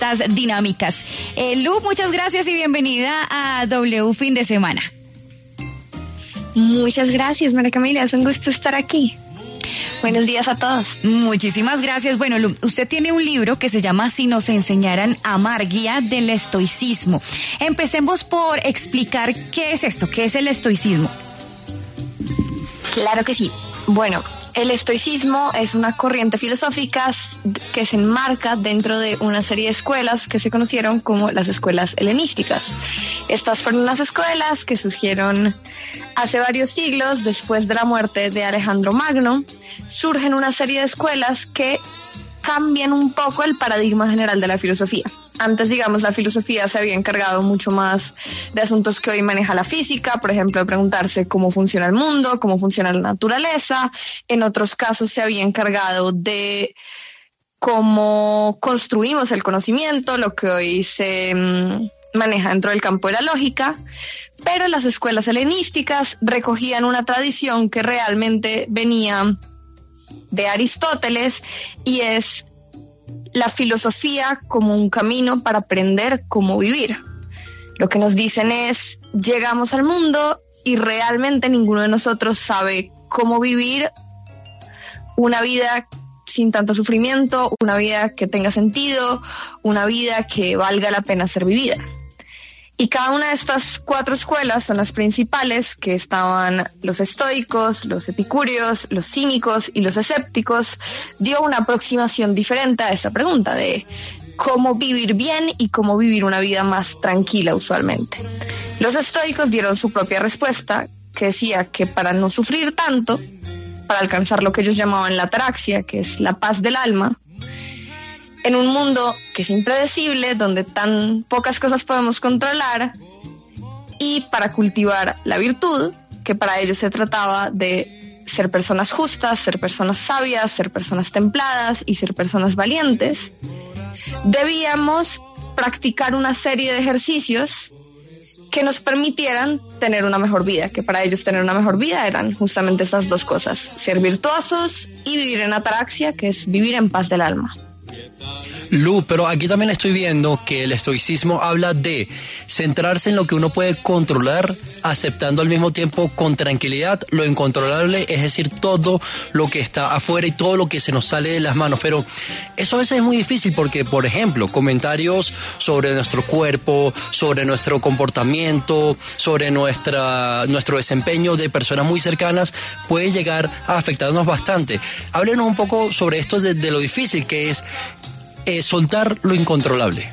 estas dinámicas. Lu, muchas gracias y bienvenida a W Fin de Semana. Muchas gracias, María Camila, es un gusto estar aquí. Buenos días a todos. Muchísimas gracias. Bueno, Lu, usted tiene un libro que se llama Si nos enseñaran a amar, guía del estoicismo. Empecemos por explicar qué es esto, qué es el estoicismo. Claro que sí. Bueno, el estoicismo es una corriente filosófica que se enmarca dentro de una serie de escuelas que se conocieron como las escuelas helenísticas. Estas fueron las escuelas que surgieron hace varios siglos después de la muerte de Alejandro Magno. Surgen una serie de escuelas que cambian un poco el paradigma general de la filosofía. Antes, digamos, la filosofía se había encargado mucho más de asuntos que hoy maneja la física, por ejemplo, de preguntarse cómo funciona el mundo, cómo funciona la naturaleza. En otros casos se había encargado de cómo construimos el conocimiento, lo que hoy se maneja dentro del campo de la lógica. Pero las escuelas helenísticas recogían una tradición que realmente venía de Aristóteles y es la filosofía como un camino para aprender cómo vivir. Lo que nos dicen es, llegamos al mundo y realmente ninguno de nosotros sabe cómo vivir una vida sin tanto sufrimiento, una vida que tenga sentido, una vida que valga la pena ser vivida. Y cada una de estas 4 escuelas son las principales, que estaban los estoicos, los epicúreos, los cínicos y los escépticos, dio una aproximación diferente a esta pregunta de cómo vivir bien y cómo vivir una vida más tranquila usualmente. Los estoicos dieron su propia respuesta, que decía que para no sufrir tanto, para alcanzar lo que ellos llamaban la ataraxia, que es la paz del alma, en un mundo que es impredecible, donde tan pocas cosas podemos controlar, y para cultivar la virtud, que para ellos se trataba de ser personas justas, ser personas sabias, ser personas templadas y ser personas valientes, debíamos practicar una serie de ejercicios que nos permitieran tener una mejor vida, que para ellos tener una mejor vida eran justamente estas 2 cosas, ser virtuosos y vivir en ataraxia, que es vivir en paz del alma. Lu, pero aquí también estoy viendo que el estoicismo habla de centrarse en lo que uno puede controlar, aceptando al mismo tiempo con tranquilidad lo incontrolable, es decir, todo lo que está afuera y todo lo que se nos sale de las manos. Pero eso a veces es muy difícil porque, por ejemplo, comentarios sobre nuestro cuerpo, sobre nuestro comportamiento, sobre nuestro desempeño de personas muy cercanas puede llegar a afectarnos bastante. Háblenos un poco sobre esto de lo difícil que es soltar lo incontrolable.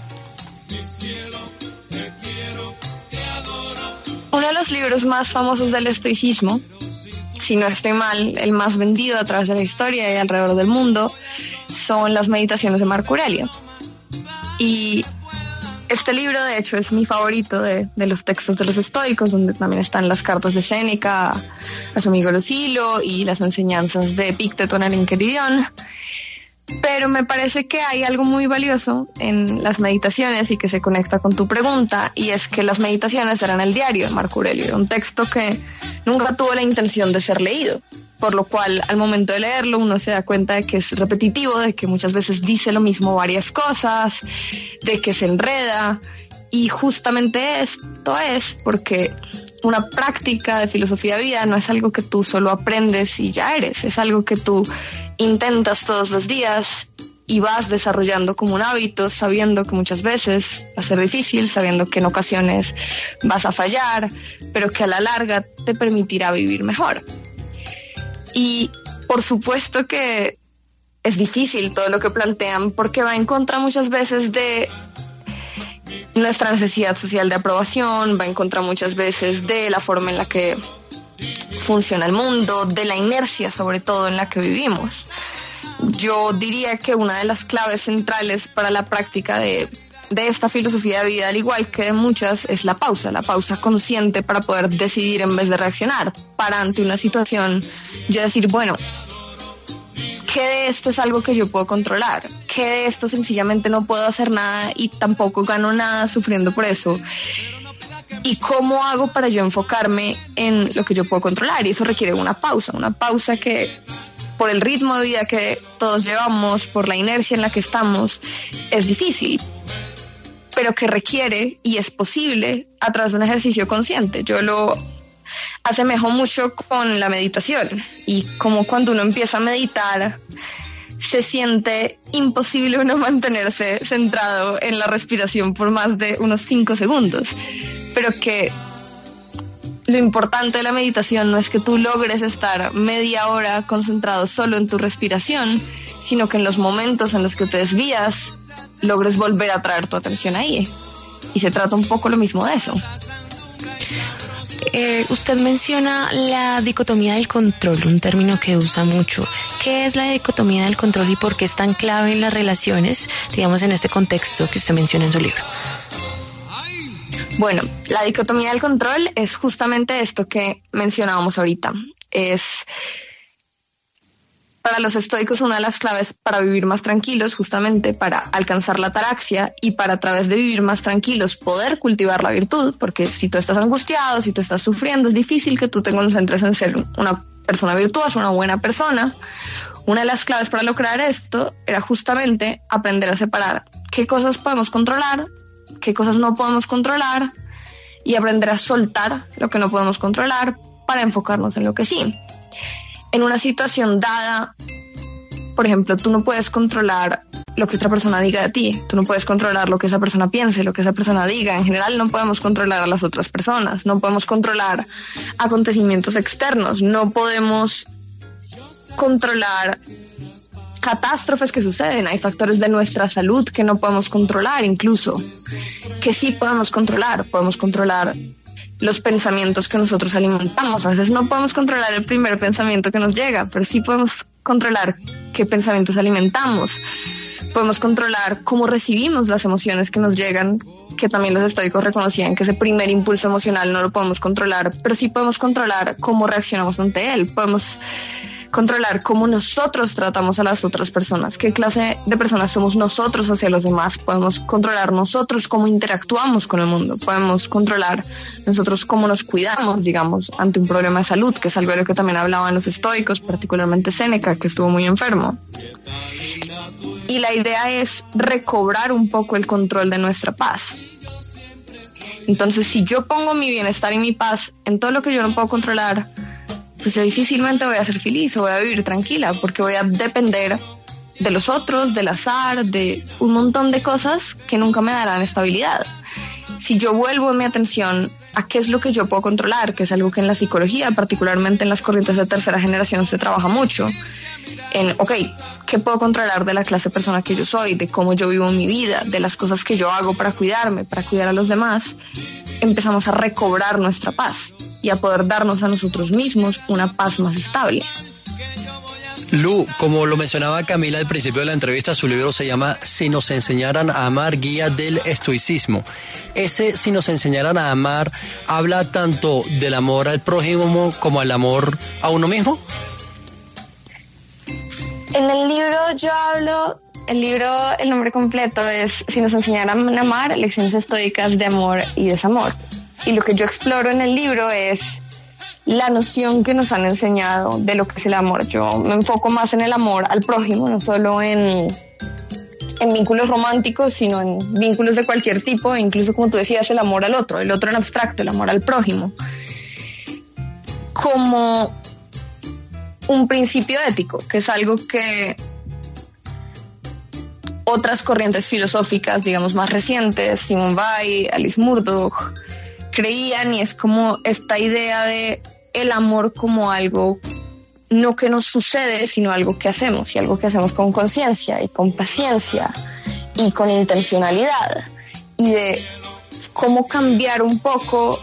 Uno de los libros más famosos del estoicismo, si no estoy mal, el más vendido a través de la historia y alrededor del mundo, son las Meditaciones de Marco Aurelio. Y este libro, de hecho, es mi favorito de los textos de los estoicos, donde también están las cartas de Séneca a su amigo Lucilo y las enseñanzas de Epicteto en el Enquiridión. Pero me parece que hay algo muy valioso en las meditaciones y que se conecta con tu pregunta, y es que las meditaciones eran el diario de Marco Aurelio, era un texto que nunca tuvo la intención de ser leído, por lo cual al momento de leerlo uno se da cuenta de que es repetitivo, de que muchas veces dice lo mismo varias cosas, de que se enreda, y justamente esto es porque una práctica de filosofía de vida no es algo que tú solo aprendes y ya eres, es algo que tú intentas todos los días y vas desarrollando como un hábito, sabiendo que muchas veces va a ser difícil, sabiendo que en ocasiones vas a fallar, pero que a la larga te permitirá vivir mejor. Y por supuesto que es difícil todo lo que plantean, porque va en contra muchas veces de nuestra necesidad social de aprobación, va en contra muchas veces de la forma en la que funciona el mundo, de la inercia sobre todo en la que vivimos. Yo diría que una de las claves centrales para la práctica de esta filosofía de vida, al igual que de muchas, es la pausa consciente para poder decidir en vez de reaccionar. Para ante una situación, yo decir, bueno, ¿qué de esto es algo que yo puedo controlar? ¿Qué de esto sencillamente no puedo hacer nada y tampoco gano nada sufriendo por eso? ¿Y cómo hago para yo enfocarme en lo que yo puedo controlar? Y eso requiere una pausa que por el ritmo de vida que todos llevamos, por la inercia en la que estamos, es difícil, pero que requiere y es posible a través de un ejercicio consciente. Yo lo asemejo mucho con la meditación, y como cuando uno empieza a meditar se siente imposible uno mantenerse centrado en la respiración por más de unos 5 segundos, pero que lo importante de la meditación no es que tú logres estar media hora concentrado solo en tu respiración, sino que en los momentos en los que te desvías logres volver a traer tu atención ahí, y se trata un poco lo mismo de eso. Usted menciona la dicotomía del control, un término que usa mucho. ¿Qué es la dicotomía del control y por qué es tan clave en las relaciones, digamos, en este contexto que usted menciona en su libro? Bueno, la dicotomía del control es justamente esto que mencionábamos ahorita. Es, para los estoicos, una de las claves para vivir más tranquilos, justamente para alcanzar la ataraxia y para, a través de vivir más tranquilos, poder cultivar la virtud, porque si tú estás angustiado, si tú estás sufriendo, es difícil que tú te concentres en ser una persona virtuosa, una buena persona. Una de las claves para lograr esto era justamente aprender a separar qué cosas podemos controlar, qué cosas no podemos controlar, y aprender a soltar lo que no podemos controlar para enfocarnos en lo que sí. En una situación dada, por ejemplo, tú no puedes controlar lo que otra persona diga de ti, tú no puedes controlar lo que esa persona piense, lo que esa persona diga. En general no podemos controlar a las otras personas, no podemos controlar acontecimientos externos, no podemos controlar catástrofes que suceden. Hay factores de nuestra salud que no podemos controlar, incluso, que sí podemos controlar los pensamientos que nosotros alimentamos. A veces no podemos controlar el primer pensamiento que nos llega, pero sí podemos controlar qué pensamientos alimentamos. Podemos controlar cómo recibimos las emociones que nos llegan, que también los estoicos reconocían que ese primer impulso emocional no lo podemos controlar, pero sí podemos controlar cómo reaccionamos ante él. Podemos controlar cómo nosotros tratamos a las otras personas, qué clase de personas somos nosotros hacia los demás. Podemos controlar nosotros cómo interactuamos con el mundo, podemos controlar nosotros cómo nos cuidamos, digamos, ante un problema de salud, que es algo de lo que también hablaban los estoicos, particularmente Séneca, que estuvo muy enfermo. Y la idea es recobrar un poco el control de nuestra paz. Entonces, si yo pongo mi bienestar y mi paz en todo lo que yo no puedo controlar, pues yo difícilmente voy a ser feliz o voy a vivir tranquila, porque voy a depender de los otros, del azar, de un montón de cosas que nunca me darán estabilidad. Si yo vuelvo mi atención a qué es lo que yo puedo controlar, que es algo que en la psicología, particularmente en las corrientes de tercera generación, se trabaja mucho, en, ¿qué puedo controlar de la clase de persona que yo soy, de cómo yo vivo mi vida, de las cosas que yo hago para cuidarme, para cuidar a los demás? Empezamos a recobrar nuestra paz y a poder darnos a nosotros mismos una paz más estable. Lu, como lo mencionaba Camila al principio de la entrevista, su libro se llama Si nos enseñaran a amar, guía del estoicismo. Ese Si nos enseñaran a amar habla tanto del amor al prójimo como al amor a uno mismo. En el libro yo hablo, el nombre completo es Si nos enseñaran a amar, lecciones estoicas de amor y desamor. Y lo que yo exploro en el libro es la noción que nos han enseñado de lo que es el amor. Yo me enfoco más en el amor al prójimo, no solo en vínculos románticos, sino en vínculos de cualquier tipo, incluso, como tú decías, el amor al otro, el otro en abstracto, el amor al prójimo, como un principio ético, que es algo que otras corrientes filosóficas, digamos, más recientes, Simone Weil, Alice Murdoch, creían, y es como esta idea de el amor como algo no que nos sucede, sino algo que hacemos, y algo que hacemos con conciencia y con paciencia y con intencionalidad, y de cómo cambiar un poco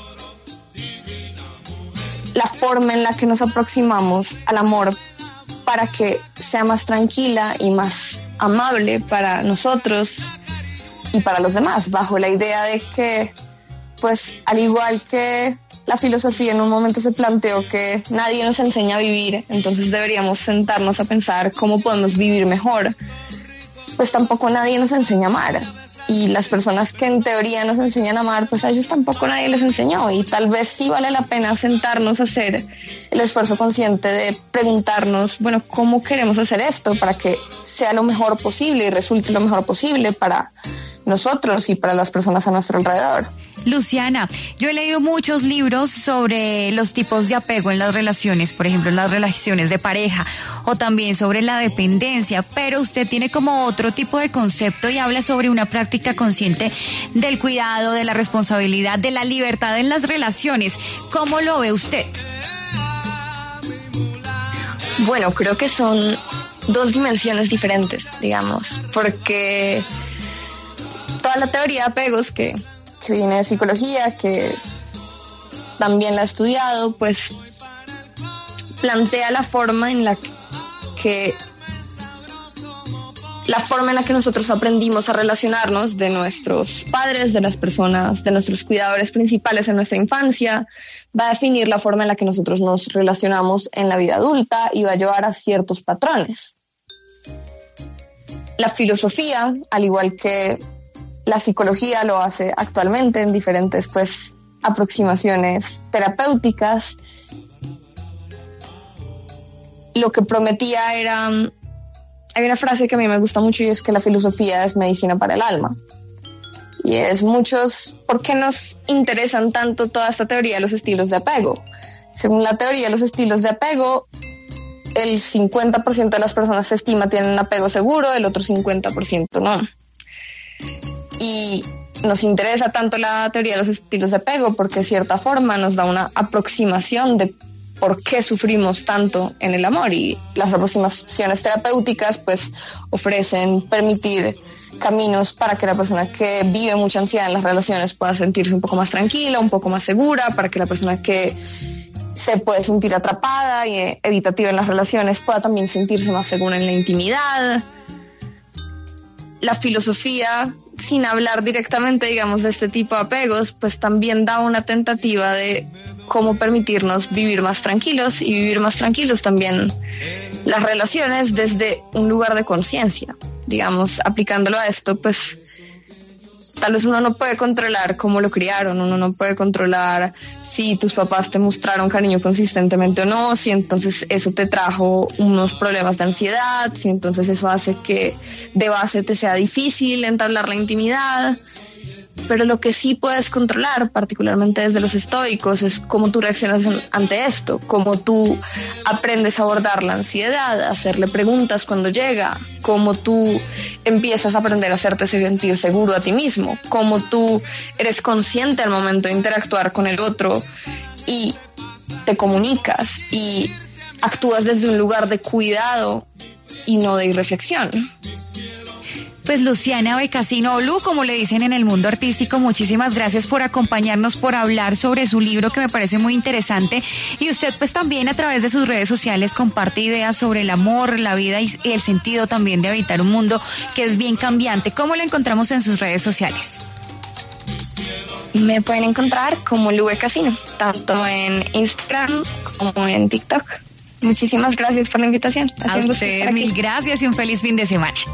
la forma en la que nos aproximamos al amor para que sea más tranquila y más amable para nosotros y para los demás, bajo la idea de que, pues, al igual que la filosofía en un momento se planteó que nadie nos enseña a vivir, entonces deberíamos sentarnos a pensar cómo podemos vivir mejor. pues tampoco nadie nos enseña a amar. Y las personas que en teoría nos enseñan a amar, pues a ellos tampoco nadie les enseñó. Y tal vez sí vale la pena sentarnos a hacer el esfuerzo consciente de preguntarnos, bueno, ¿cómo queremos hacer esto para que sea lo mejor posible y resulte lo mejor posible para nosotros y para las personas a nuestro alrededor? Luciana, yo he leído muchos libros sobre los tipos de apego en las relaciones, por ejemplo, en las relaciones de pareja o también sobre la dependencia, pero usted tiene como otro tipo de concepto y habla sobre una práctica consciente del cuidado, de la responsabilidad, de la libertad en las relaciones. ¿Cómo lo ve usted? Bueno, creo que son dos dimensiones diferentes, digamos, porque toda la teoría de apegos que viene de psicología, que también la he estudiado, pues plantea la forma en la que nosotros aprendimos a relacionarnos de nuestros padres, de las personas, de nuestros cuidadores principales en nuestra infancia, va a definir la forma en la que nosotros nos relacionamos en la vida adulta y va a llevar a ciertos patrones. La filosofía, al igual que la psicología lo hace actualmente en diferentes aproximaciones terapéuticas. Lo que prometía era, hay una frase que a mí me gusta mucho y es que la filosofía es medicina para el alma. Y es ¿por qué nos interesan tanto toda esta teoría de los estilos de apego? Según la teoría de los estilos de apego, el 50% de las personas se estima tienen un apego seguro, el otro 50% no. Y nos interesa tanto la teoría de los estilos de apego porque de cierta forma nos da una aproximación de por qué sufrimos tanto en el amor, y las aproximaciones terapéuticas pues ofrecen permitir caminos para que la persona que vive mucha ansiedad en las relaciones pueda sentirse un poco más tranquila, un poco más segura, para que la persona que se puede sentir atrapada y evitativa en las relaciones pueda también sentirse más segura en la intimidad. La filosofía, sin hablar directamente, digamos, de este tipo de apegos, pues también da una tentativa de cómo permitirnos vivir más tranquilos y vivir más tranquilos también las relaciones desde un lugar de conciencia. Digamos, aplicándolo a esto, pues tal vez uno no puede controlar cómo lo criaron, uno no puede controlar si tus papás te mostraron cariño consistentemente o no, si entonces eso te trajo unos problemas de ansiedad, si entonces eso hace que de base te sea difícil entablar la intimidad. Pero lo que sí puedes controlar, particularmente desde los estoicos, es cómo tú reaccionas ante esto, cómo tú aprendes a abordar la ansiedad, a hacerle preguntas cuando llega, cómo tú empiezas a aprender a hacerte sentir seguro a ti mismo, cómo tú eres consciente al momento de interactuar con el otro y te comunicas y actúas desde un lugar de cuidado y no de irreflexión. Pues Luciana Becassino, o Lu, como le dicen en el mundo artístico, muchísimas gracias por acompañarnos, por hablar sobre su libro que me parece muy interesante. Y usted pues también a través de sus redes sociales comparte ideas sobre el amor, la vida y el sentido también de habitar un mundo que es bien cambiante. ¿Cómo lo encontramos en sus redes sociales? Me pueden encontrar como Lu Becassino, tanto en Instagram como en TikTok. Muchísimas gracias por la invitación. A usted, mil gracias y un feliz fin de semana.